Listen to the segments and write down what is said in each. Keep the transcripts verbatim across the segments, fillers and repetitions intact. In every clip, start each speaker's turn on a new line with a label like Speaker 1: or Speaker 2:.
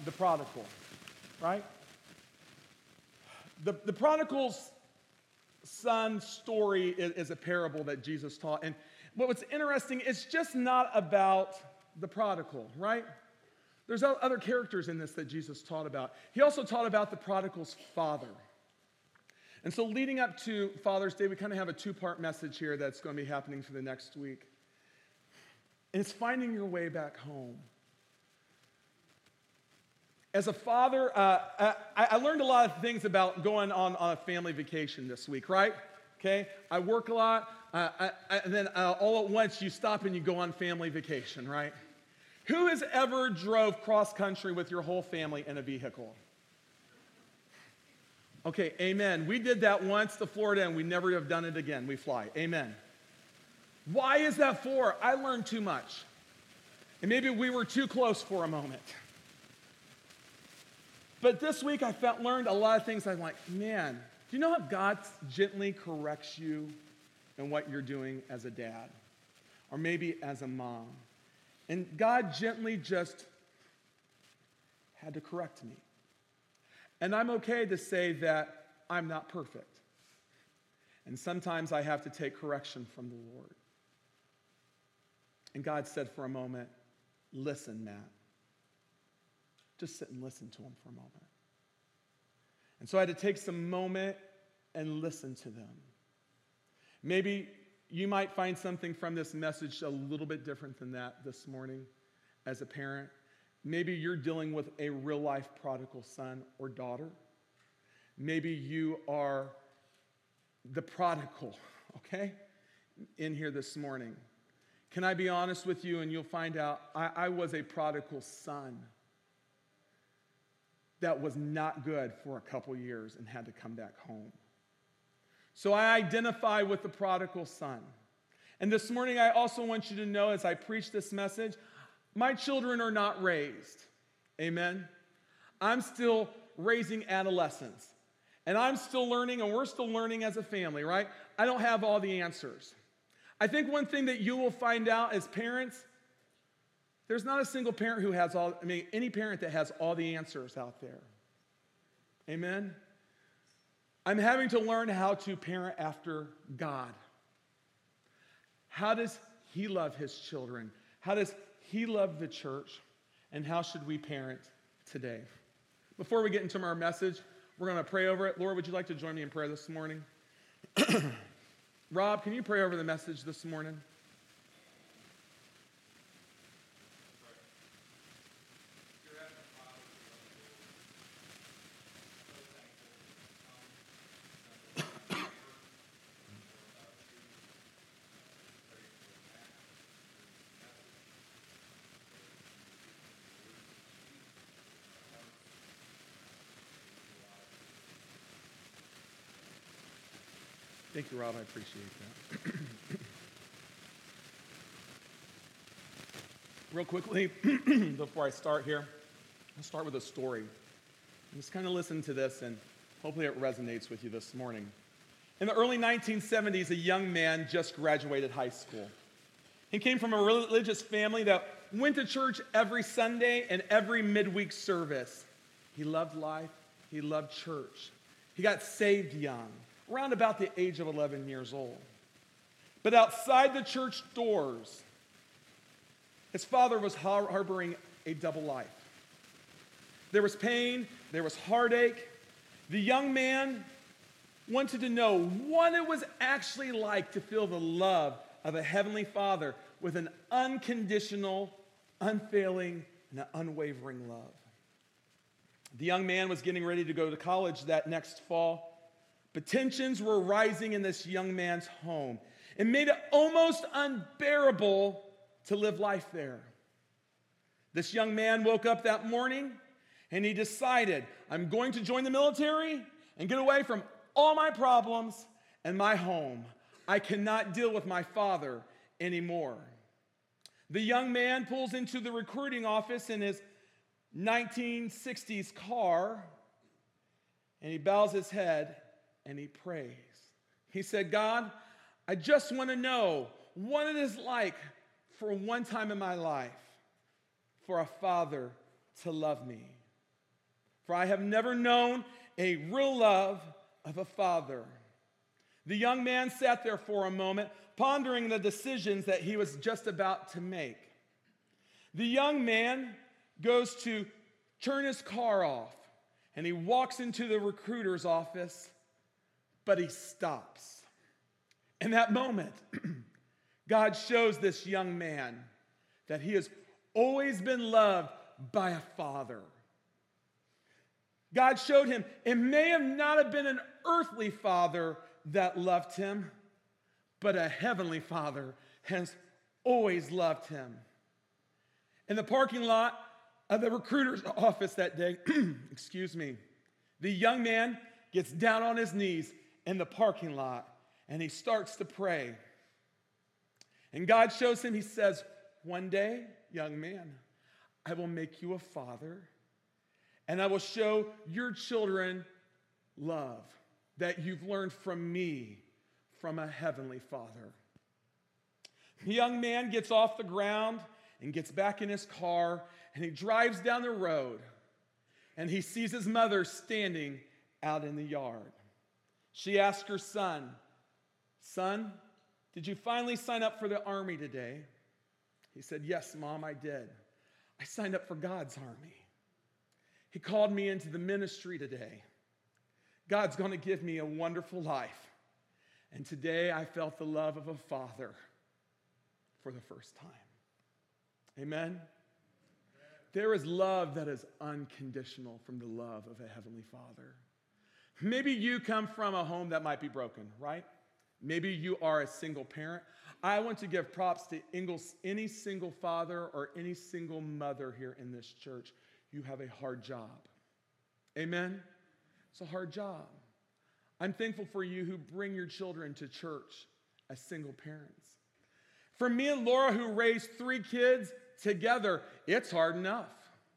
Speaker 1: the prodigal, right? The, the prodigal's son story is, is a parable that Jesus taught. And what's interesting, it's just not about the prodigal, right? There's other characters in this that Jesus taught about. He also taught about the prodigal's father. And so leading up to Father's Day, we kind of have a two-part message here that's going to be happening for the next week. And it's finding your way back home. As a father, uh, I, I learned a lot of things about going on, on a family vacation this week, right? Okay, I work a lot, uh, I, I, and then uh, all at once you stop and you go on family vacation, right? Who has ever drove cross-country with your whole family in a vehicle? Okay, amen. We did that once to Florida, and we never have done it again. We fly. Amen. Why is that for? I learned too much. And maybe we were too close for a moment. But this week I felt, learned a lot of things. I'm like, man, do you know how God gently corrects you in what you're doing as a dad? Or maybe as a mom? And God gently just had to correct me. And I'm okay to say that I'm not perfect. And sometimes I have to take correction from the Lord. And God said for a moment, listen, Matt. Just sit and listen to him for a moment. And so I had to take some moment and listen to them. Maybe you might find something from this message a little bit different than that this morning as a parent. Maybe you're dealing with a real-life prodigal son or daughter. Maybe you are the prodigal, okay, in here this morning. Can I be honest with you? And you'll find out I, I was a prodigal son that was not good for a couple years and had to come back home. So I identify with the prodigal son. And this morning I also want you to know as I preach this message, my children are not raised. Amen? I'm still raising adolescents. And I'm still learning, and we're still learning as a family, right? I don't have all the answers. I think one thing that you will find out as parents, there's not a single parent who has all, I mean, any parent that has all the answers out there. Amen? I'm having to learn how to parent after God. How does he love his children? How does he love the church? And how should we parent today? Before we get into our message, we're going to pray over it. Laura, would you like to join me in prayer this morning? Rob, can you pray over the message this morning? Thank you, Rob. I appreciate that. Real quickly, before I start here, I'll start with a story. Just kind of listen to this, and hopefully it resonates with you this morning. In the early nineteen seventies, a young man just graduated high school. He came from a religious family that went to church every Sunday and every midweek service. He loved life. He loved church. He got saved young, around about the age of eleven years old. But outside the church doors, his father was har- harboring a double life. There was pain, there was heartache. The young man wanted to know what it was actually like to feel the love of a heavenly Father with an unconditional, unfailing, and an unwavering love. The young man was getting ready to go to college that next fall. But tensions were rising in this young man's home and made it almost unbearable to live life there. This young man woke up that morning and he decided, I'm going to join the military and get away from all my problems and my home. I cannot deal with my father anymore. The young man pulls into the recruiting office in his nineteen sixties car and he bows his head and he prays. He said, God, I just want to know what it is like for one time in my life for a father to love me. for I have never known a real love of a father." The young man sat there for a moment, pondering the decisions that he was just about to make. The young man goes to turn his car off, and he walks into the recruiter's office, but he stops. In that moment, God shows this young man that he has always been loved by a father. God showed him it may have not have been an earthly father that loved him, but a heavenly father has always loved him. In the parking lot of the recruiter's office that day, excuse me, the young man gets down on his knees in the parking lot and he starts to pray. And God shows him, he says, "One day, young man, I will make you a father, and I will show your children love that you've learned from me, from a heavenly father." The young man gets off the ground and gets back in his car, and he drives down the road, and he sees his mother standing out in the yard. She asks her son, "Son, did you finally sign up for the army today?" He said, "Yes, Mom, I did. I signed up for God's army. He called me into the ministry today. God's going to give me a wonderful life. And today I felt the love of a father for the first time." Amen? There is love that is unconditional from the love of a heavenly father. Maybe you come from a home that might be broken, right? Maybe you are a single parent. I want to give props to any single father or any single mother here in this church. You have a hard job. Amen? It's a hard job. I'm thankful for you who bring your children to church as single parents. For me and Laura, who raised three kids together, it's hard enough.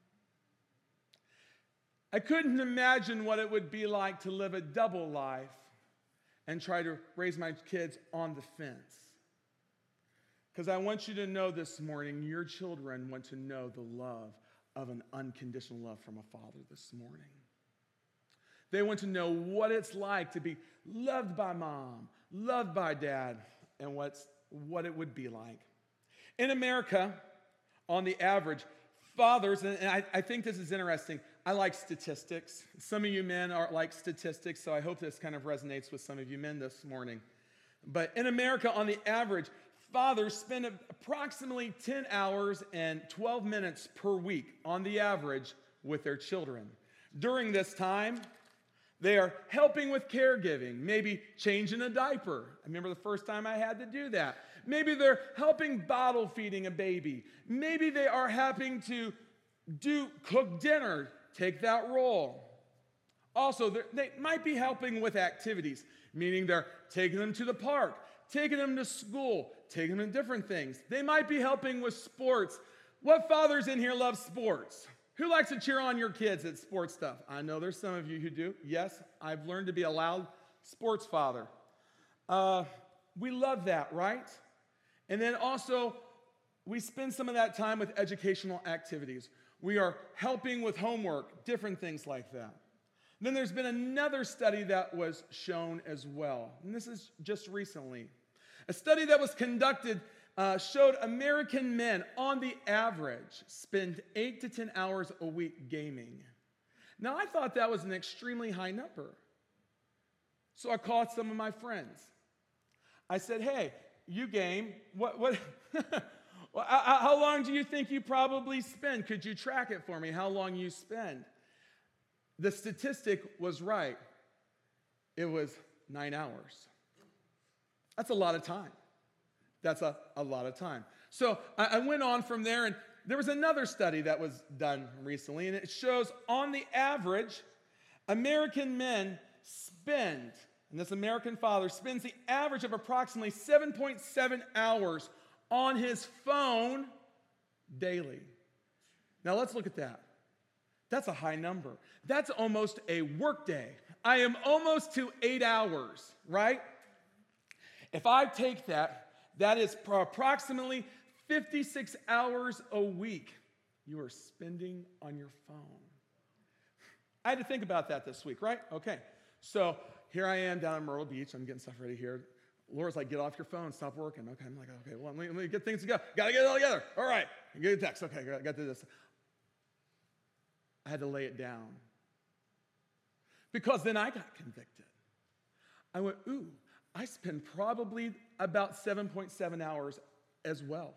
Speaker 1: I couldn't imagine what it would be like to live a double life and try to raise my kids on the fence. Because I want you to know this morning, your children want to know the love of an unconditional love from a father this morning. They want to know what it's like to be loved by mom, loved by dad, and what's, what it would be like. In America, on the average, fathers, and I, I think this is interesting, I like statistics. Some of you men are like statistics, so I hope this kind of resonates with some of you men this morning. But in America, on the average, fathers spend approximately ten hours and twelve minutes per week on the average with their children. During this time, they are helping with caregiving, maybe changing a diaper. I remember the first time I had to do that. Maybe they're helping bottle feeding a baby. Maybe they are helping to do cook dinner, take that role. Also, they might be helping with activities, meaning they're taking them to the park, taking them to school, taking them to different things. They might be helping with sports. What fathers in here love sports? Who likes to cheer on your kids at sports stuff? I know there's some of you who do. Yes, I've learned to be a loud sports father. Uh, we love that, right? And then also, we spend some of that time with educational activities. We are helping with homework, different things like that. Then there's been another study that was shown as well, and this is just recently. A study that was conducted uh, showed American men, on the average, spend eight to ten hours a week gaming. Now, I thought that was an extremely high number. So I called some of my friends. I said, "Hey, you game, what, what, well, how long do you think you probably spend? Could you track it for me, how long you spend?" The statistic was right. It was nine hours. That's a lot of time. That's a, a lot of time. So I, I went on from there, and there was another study that was done recently, and it shows on the average, American men spend, and this American father spends the average of approximately seven point seven hours on his phone daily. Now let's look at that. That's a high number. That's almost a work day. I am almost to eight hours, right? If I take that, that is approximately fifty-six hours a week you are spending on your phone. I had to think about that this week, right? Okay. So here I am down in Myrtle Beach. I'm getting stuff ready here. Laura's like, get off your phone, stop working. Okay, I'm like, okay, well, let me, let me get things together. Got to get it all together. All right, get a text. Okay, got to do this. I had to lay it down because then I got convicted. I went, ooh, I spend probably about seven point seven hours as well.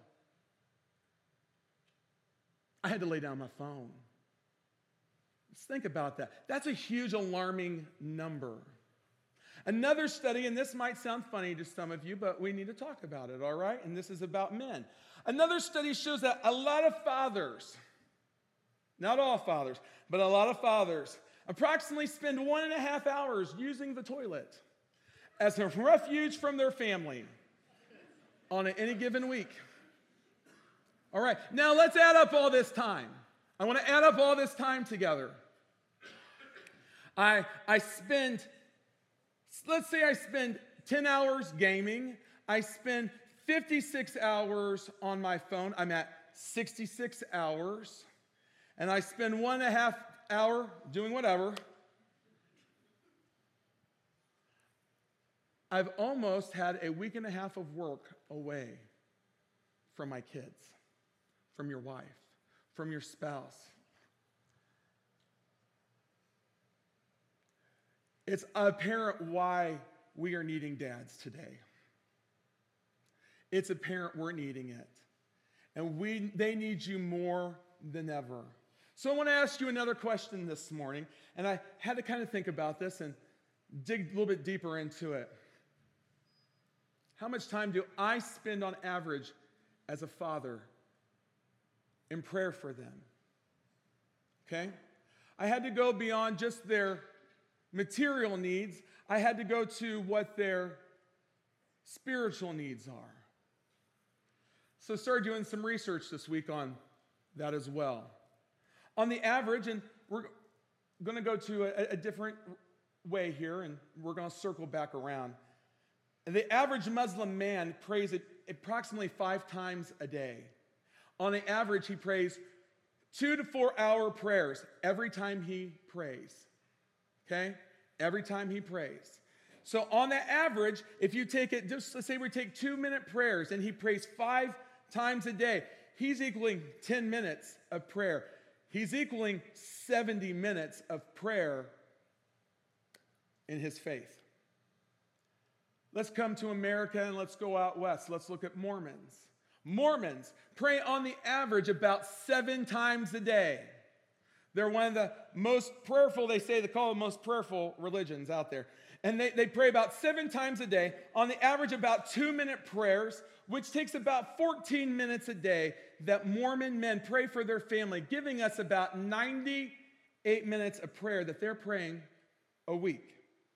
Speaker 1: I had to lay down my phone. Just think about that. That's a huge alarming number. Another study, and this might sound funny to some of you, but we need to talk about it, all right? And this is about men. Another study shows that a lot of fathers, not all fathers, but a lot of fathers, approximately spend one and a half hours using the toilet as a refuge from their family on any given week. All right, now let's add up all this time. I want to add up all this time together. I, I spend... Let's say I spend ten hours gaming. I spend fifty-six hours on my phone. I'm at sixty-six hours. And I spend one and a half hour doing whatever. I've almost had a week and a half of work away from my kids, from your wife, from your spouse. It's apparent why we are needing dads today. It's apparent we're needing it. And we, they need you more than ever. So I want to ask you another question this morning, and I had to kind of think about this and dig a little bit deeper into it. How much time do I spend on average as a father in prayer for them? Okay? I had to go beyond just their material needs. I had to go to what their spiritual needs are. So I started doing some research this week on that as well. On the average, and we're going to go to a, a different way here, and we're going to circle back around. The average Muslim man prays approximately five times a day. On the average, he prays two to four hour prayers every time he prays. Okay? Every time he prays. So on the average, if you take it, just let's say we take two minute prayers and he prays five times a day, he's equaling ten minutes of prayer. He's equaling seventy minutes of prayer in his faith. Let's come to America and let's go out west. Let's look at Mormons. Mormons pray on the average about seven times a day. They're one of the most prayerful, they say they call the most prayerful religions out there. And they, they pray about seven times a day, on the average about two-minute prayers, which takes about fourteen minutes a day that Mormon men pray for their family, giving us about ninety-eight minutes of prayer that they're praying a week.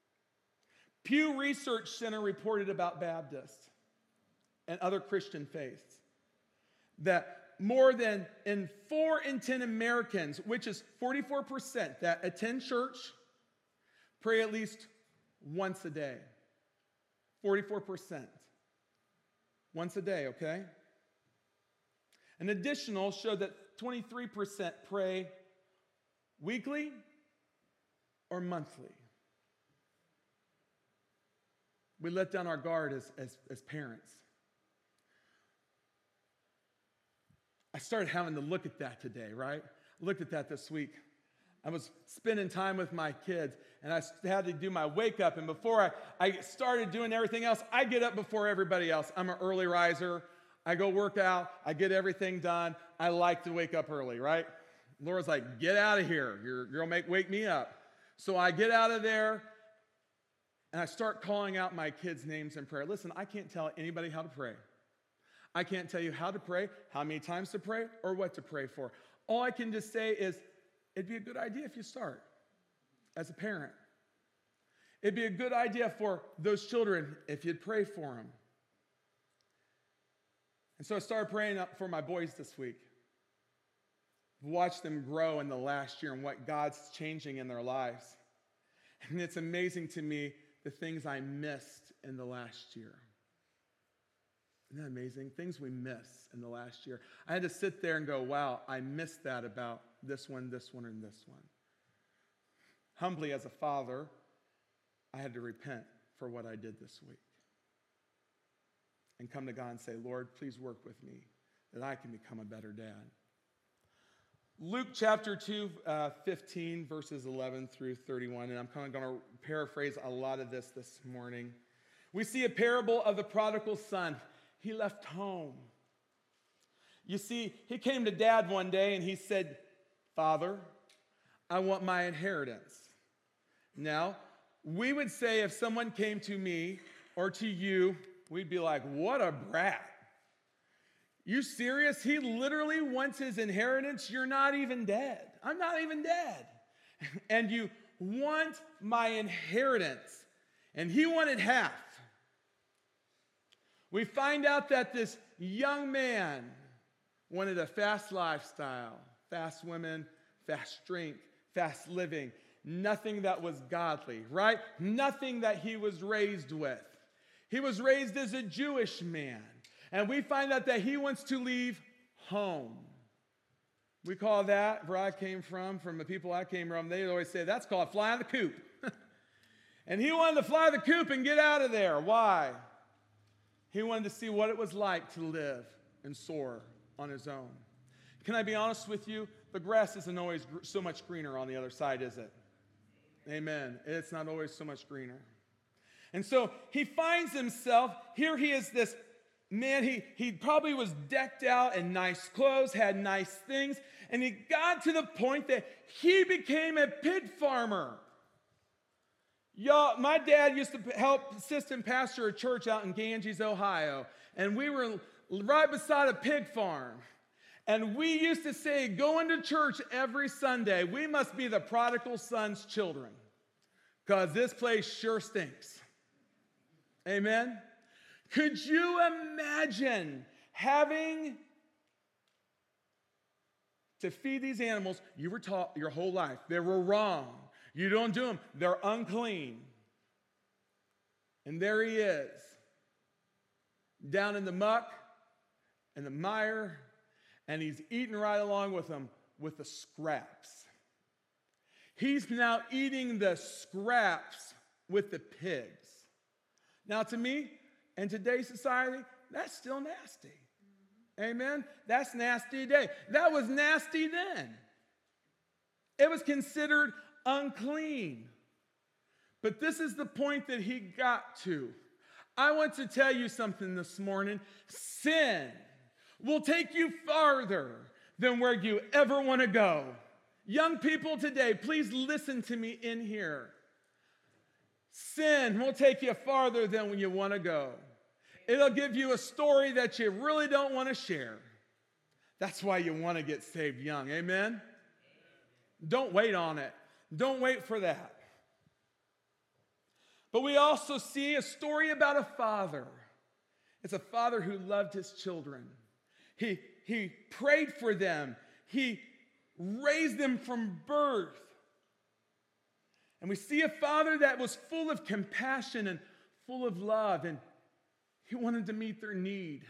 Speaker 1: Pew Research Center reported about Baptists and other Christian faiths that more than in four in ten Americans, which is forty-four percent that attend church, pray at least once a day. forty-four percent. Once a day, okay? An additional showed that twenty-three percent pray weekly or monthly. We let down our guard as, as, as parents. I started having to look at that today, right? I looked at that this week. I was spending time with my kids, and I had to do my wake up. And before I, I started doing everything else, I get up before everybody else. I'm an early riser. I go work out. I get everything done. I like to wake up early, right? Laura's like, get out of here. You're, you're going to make wake me up. So I get out of there, and I start calling out my kids' names in prayer. Listen, I can't tell anybody how to pray. I can't tell you how to pray, how many times to pray, or what to pray for. All I can just say is, it'd be a good idea if you start as a parent. It'd be a good idea for those children if you'd pray for them. And so I started praying up for my boys this week. Watch them grow in the last year and what God's changing in their lives. And it's amazing to me the things I missed in the last year. Isn't that amazing? Things we miss in the last year. I had to sit there and go, wow, I missed that about this one, this one, and this one. humbly as a father, I had to repent for what I did this week. And come to God and say, Lord, please work with me that I can become a better dad. Luke chapter two, uh, fifteen, verses eleven through thirty-one, and I'm kind of going to paraphrase a lot of this this morning. We see a parable of the prodigal son. He left home. You see, he came to dad one day and he said, Father, I want my inheritance. Now, we would say if someone came to me or to you, we'd be like, what a brat. You serious? He literally wants his inheritance. You're not even dead. I'm not even dead. And you want my inheritance. And he wanted half. We find out that this young man wanted a fast lifestyle, fast women, fast drink, fast living, nothing that was godly, right? Nothing that he was raised with. He was raised as a Jewish man, and we find out that he wants to leave home. We call that, where I came from, from the people I came from, they always say that's called flying the coop. And he wanted to fly the coop and get out of there. Why? He wanted to see what it was like to live and soar on his own. Can I be honest with you? The grass isn't always gr- so much greener on the other side, is it? Amen. It's not always so much greener. And so he finds himself, here he is this man, he, he probably was decked out in nice clothes, had nice things, and he got to the point that he became a pig farmer. Y'all, my dad used to help assistant pastor a church out in Ganges, Ohio, and we were right beside a pig farm. And we used to say, going to church every Sunday, we must be the prodigal son's children, because this place sure stinks. Amen? Could you imagine having to feed these animals? You were taught your whole life they were wrong. You don't do them. They're unclean. And there he is, down in the muck and the mire, and he's eating right along with them with the scraps. He's now eating the scraps with the pigs. Now, to me, in today's society, that's still nasty. Amen? That's nasty today. That was nasty then. It was considered unclean. But this is the point that he got to. I want to tell you something this morning. Sin will take you farther than where you ever want to go. Young people today, please listen to me in here. Sin will take you farther than you want to go. It'll give you a story that you really don't want to share. That's why you want to get saved young. Amen? Don't wait on it. Don't wait for that. But we also see a story about a father. It's a father who loved his children. He, he prayed for them. He raised them from birth. And we see a father that was full of compassion and full of love, and he wanted to meet their need.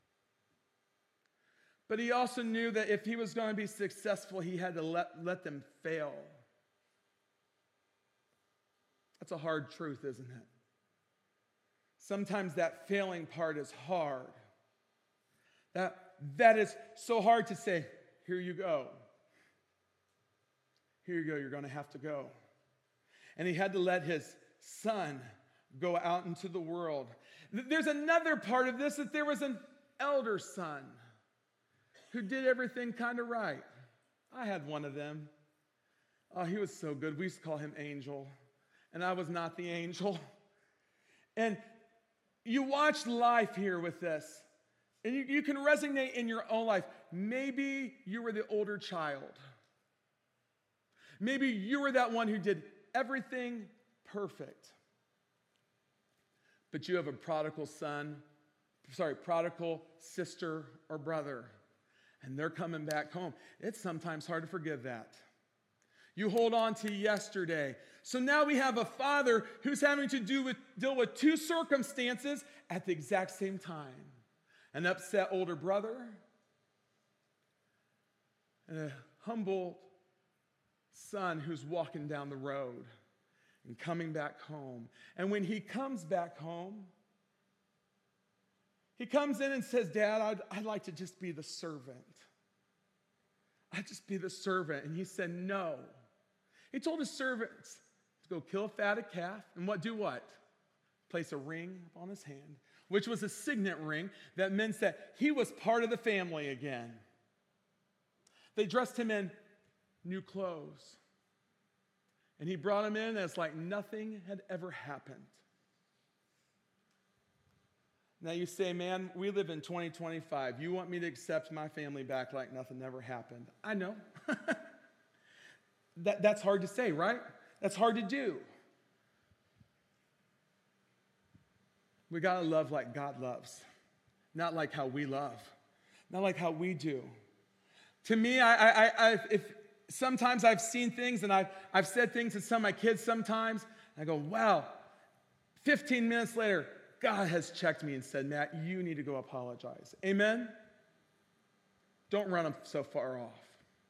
Speaker 1: But he also knew that if he was going to be successful, he had to let, let them fail. That's a hard truth, isn't it? Sometimes that failing part is hard. That, that is so hard to say, here you go. Here you go, you're going to have to go. And he had to let his son go out into the world. There's another part of this, that there was an elder son who did everything kind of right. I had one of them. Oh, he was so good. We used to call him Angel. And I was not the angel. And you watch life here with this. And you, you can resonate in your own life. Maybe you were the older child. Maybe you were that one who did everything perfect. But you have a prodigal son, sorry, prodigal sister or brother, and they're coming back home. It's sometimes hard to forgive that. You hold on to yesterday. So now we have a father who's having to do with, deal with two circumstances at the exact same time. An upset older brother and a humble son who's walking down the road and coming back home. And when he comes back home, he comes in and says, Dad, I'd, I'd like to just be the servant. I'd just be the servant. And he said, no. He told his servants to go kill a fatted calf and what? Do what? Place a ring on his hand, which was a signet ring that meant that he was part of the family again. They dressed him in new clothes. And he brought him in as like nothing had ever happened. Now you say, man, we live in twenty twenty-five. You want me to accept my family back like nothing ever happened? I know. that, that's hard to say, right? That's hard to do. We got to love like God loves, not like how we love, not like how we do. To me, I, I, I, if sometimes I've seen things and I've, I've said things to some of my kids sometimes, and I go, wow, fifteen minutes later, God has checked me and said, Matt, you need to go apologize. Amen? Don't run them so far off.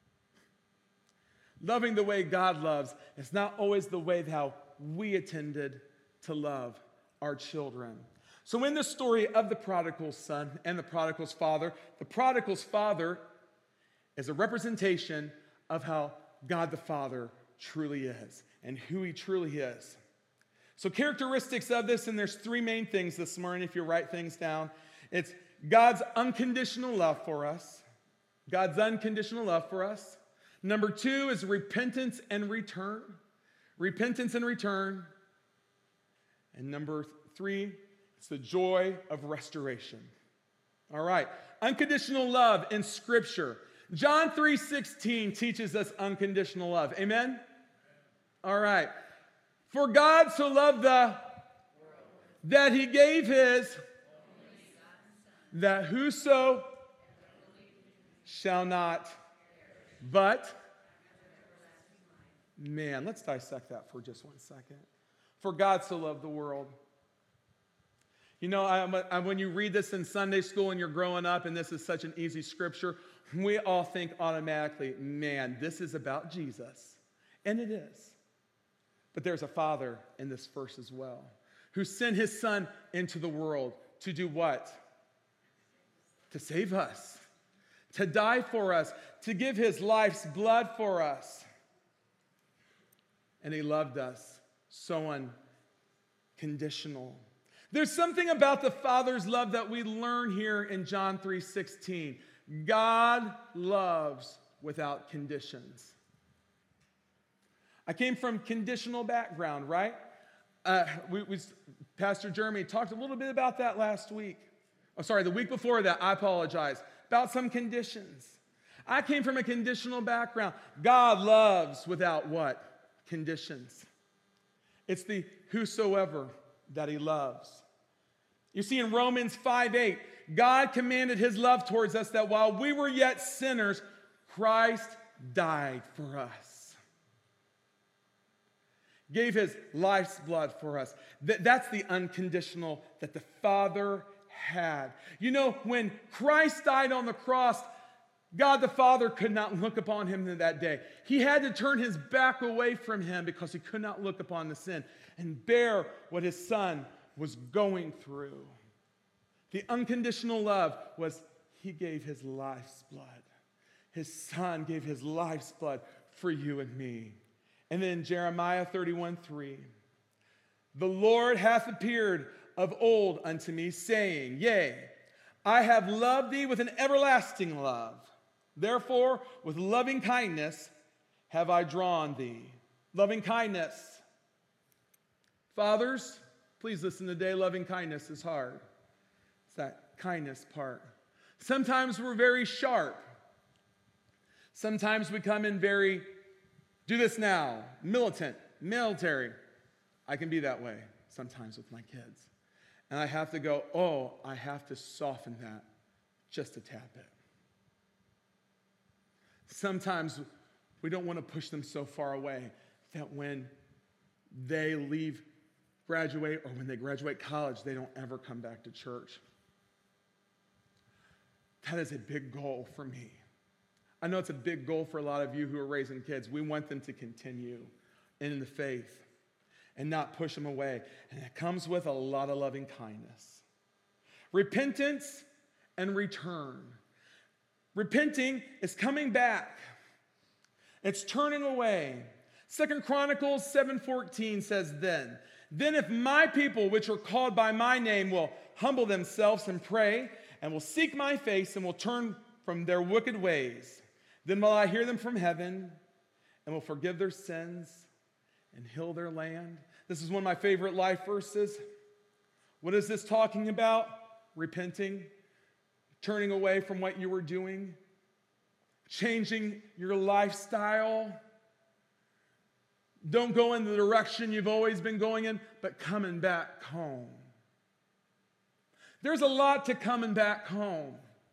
Speaker 1: Loving the way God loves is not always the way how we intended to love our children. So in the story of the prodigal son and the prodigal's father, the prodigal's father is a representation of how God the Father truly is and who he truly is. So characteristics of this, and there's three main things this morning if you write things down. It's God's unconditional love for us. God's unconditional love for us. Number two is repentance and return. Repentance and return. And number three, it's the joy of restoration. All right. Unconditional love in Scripture. John three sixteen teaches us unconditional love. Amen? All right. For God so loved the that he gave his that whoso shall not but man, let's dissect that for just one second. For God so loved the world. You know, I, I, when you read this in Sunday school and you're growing up and this is such an easy scripture, we all think automatically, man, this is about Jesus. And it is. But there's a father in this verse as well, who sent his son into the world to do what? To save us, to die for us, to give his life's blood for us. And he loved us so unconditional. There's something about the Father's love that we learn here in John three sixteen. God loves without conditions. I came from conditional background, right? Uh, we, we, Pastor Jeremy talked a little bit about that last week. Oh, sorry, the week before that, I apologize, about some conditions. I came from a conditional background. God loves without what? Conditions. It's the whosoever that he loves. You see, in Romans five eight, God commanded his love towards us that while we were yet sinners, Christ died for us. Gave his life's blood for us. That's the unconditional that the Father had. You know, when Christ died on the cross, God the Father could not look upon him that day. He had to turn his back away from him because he could not look upon the sin and bear what his son was going through. The unconditional love was he gave his life's blood. His son gave his life's blood for you and me. And then Jeremiah thirty-one three. The Lord hath appeared of old unto me, saying, Yea, I have loved thee with an everlasting love. Therefore, with loving kindness have I drawn thee. Loving kindness. Fathers, please listen today. Loving kindness is hard. It's that kindness part. Sometimes we're very sharp. Sometimes we come in very, do this now, militant, military. I can be that way sometimes with my kids. And I have to go, oh, I have to soften that just a tad bit. Sometimes we don't want to push them so far away that when they leave, graduate, or when they graduate college, they don't ever come back to church. That is a big goal for me. I know it's a big goal for a lot of you who are raising kids. We want them to continue in the faith and not push them away. And it comes with a lot of loving kindness. Repentance and return. Repenting is coming back. It's turning away. Second Chronicles seven fourteen says then, then if my people which are called by my name will humble themselves and pray and will seek my face and will turn from their wicked ways, then will I hear them from heaven and will forgive their sins and heal their land. This is one of my favorite life verses. What is this talking about? Repenting, turning away from what you were doing, changing your lifestyle. Don't go in the direction you've always been going in, but coming back home. There's a lot to coming back home.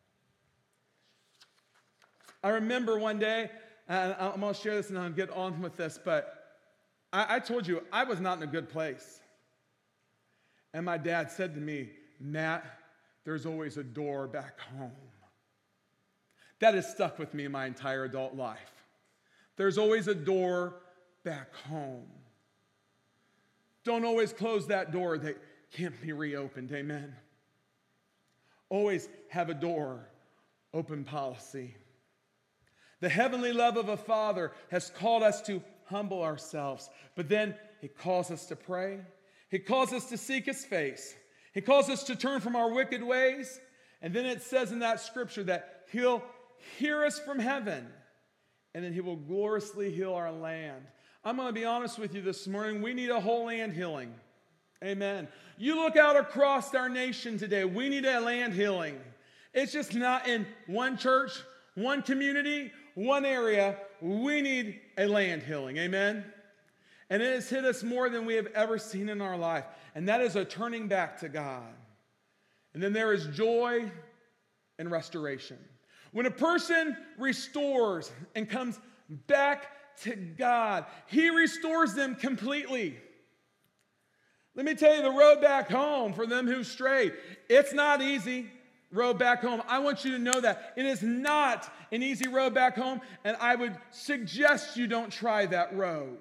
Speaker 1: I remember one day, and I'm going to share this and I'll get on with this, but I, I told you I was not in a good place. And my dad said to me, Matt, there's always a door back home. That has stuck with me my entire adult life. There's always a door back home. Don't always close that door that can't be reopened, amen? Always have a door open policy. The heavenly love of a Father has called us to humble ourselves, but then He calls us to pray. He calls us to seek His face. He calls us to turn from our wicked ways. And then it says in that scripture that He'll hear us from heaven, and then He will gloriously heal our land. I'm going to be honest with you this morning. We need a whole land healing. Amen. You look out across our nation today. We need a land healing. It's just not in one church, one community, one area. We need a land healing. Amen. And it has hit us more than we have ever seen in our life. And that is a turning back to God. And then there is joy and restoration. When a person restores and comes back to God, He restores them completely. Let me tell you, the road back home for them who stray, it's not easy. Road back home. I want you to know that it is not an easy road back home, and I would suggest you don't try that road.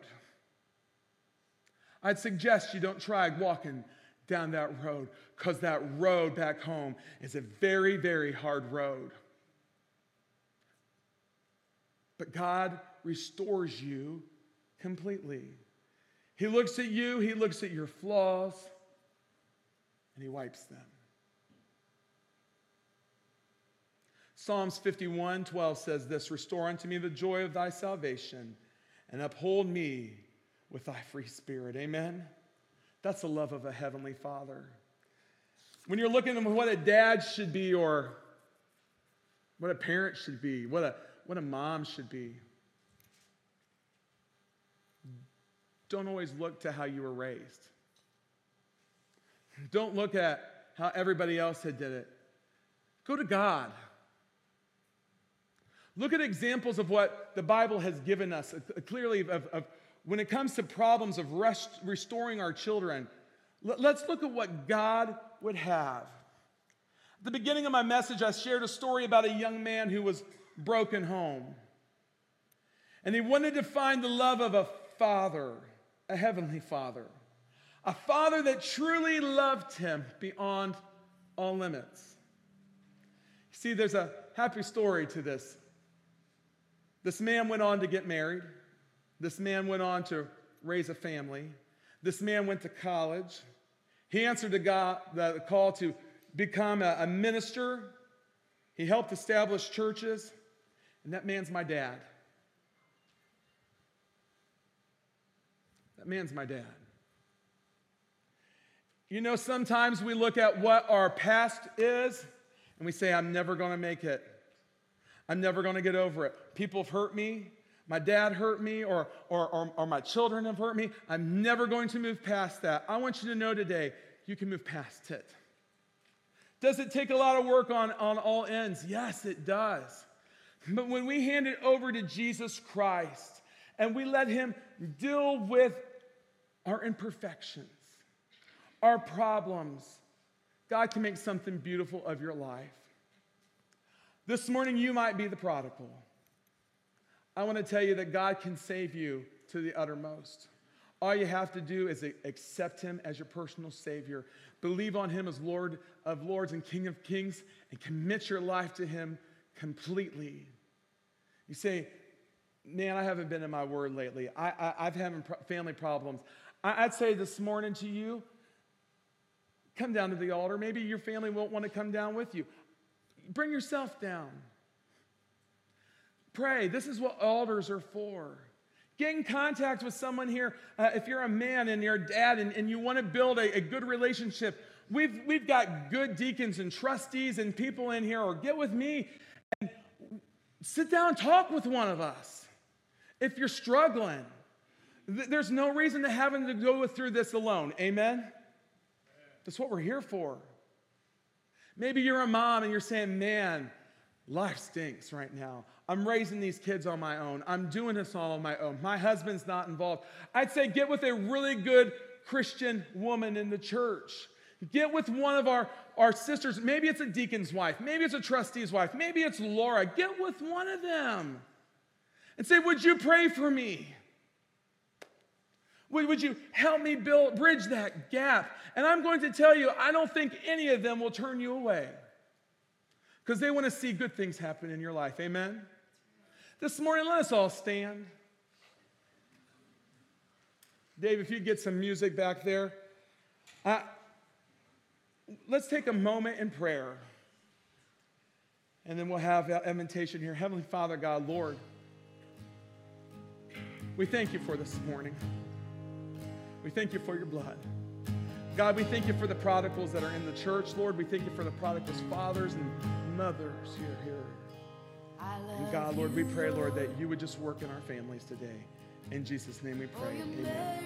Speaker 1: I'd suggest you don't try walking down that road, because that road back home is a very, very hard road. But God restores you completely. He looks at you, He looks at your flaws, and He wipes them. Psalms fifty-one twelve says this, restore unto me the joy of thy salvation, and uphold me with thy free spirit. Amen? That's the love of a heavenly Father. When you're looking at what a dad should be, or what a parent should be, what a, what a mom should be, don't always look to how you were raised. Don't look at how everybody else had did it. Go to God. Look at examples of what the Bible has given us, uh, clearly, of, of when it comes to problems of rest, restoring our children. L- let's look at what God would have. At the beginning of my message, I shared a story about a young man who was broken home. And he wanted to find the love of a father, a heavenly Father, a Father that truly loved him beyond all limits. See, there's a happy story to this. This man went on to get married. This man went on to raise a family. This man went to college. He answered to God, the call to become a, a minister. He helped establish churches. And that man's my dad. That man's my dad. You know, sometimes we look at what our past is and we say, I'm never going to make it. I'm never going to get over it. People have hurt me. My dad hurt me, or, or, or, or my children have hurt me. I'm never going to move past that. I want you to know today, you can move past it. Does it take a lot of work on, on all ends? Yes, it does. But when we hand it over to Jesus Christ and we let Him deal with our imperfections, our problems, God can make something beautiful of your life. This morning, you might be the prodigal. I want to tell you that God can save you to the uttermost. All you have to do is accept him as your personal Savior. Believe on him as Lord of Lords and King of Kings, and commit your life to him completely. You say, man, I haven't been in my word lately. I, I, I've having pro- family problems. I, I'd say this morning to you, come down to the altar. Maybe your family won't want to come down with you. Bring yourself down. Pray. This is what altars are for. Get in contact with someone here. Uh, if you're a man and you're a dad and, and you want to build a, a good relationship, we've, we've got good deacons and trustees and people in here, or get with me and sit down and talk with one of us. If you're struggling, th- there's no reason to having to go through this alone. Amen? That's what we're here for. Maybe you're a mom and you're saying, man, life stinks right now. I'm raising these kids on my own. I'm doing this all on my own. My husband's not involved. I'd say get with a really good Christian woman in the church. Get with one of our, our sisters. Maybe it's a deacon's wife. Maybe it's a trustee's wife. Maybe it's Laura. Get with one of them and say, would you pray for me? Would, would you help me build, bridge that gap? And I'm going to tell you, I don't think any of them will turn you away, because they want to see good things happen in your life. Amen? This morning, let us all stand. Dave, if you get some music back there. Uh, let's take a moment in prayer. And then we'll have an invitation here. Heavenly Father, God, Lord, we thank you for this morning. We thank you for your blood. God, we thank you for the prodigals that are in the church. Lord, we thank you for the prodigals' fathers and mothers here, here. And God, Lord, we pray, Lord, that you would just work in our families today. In Jesus' name we pray. Amen.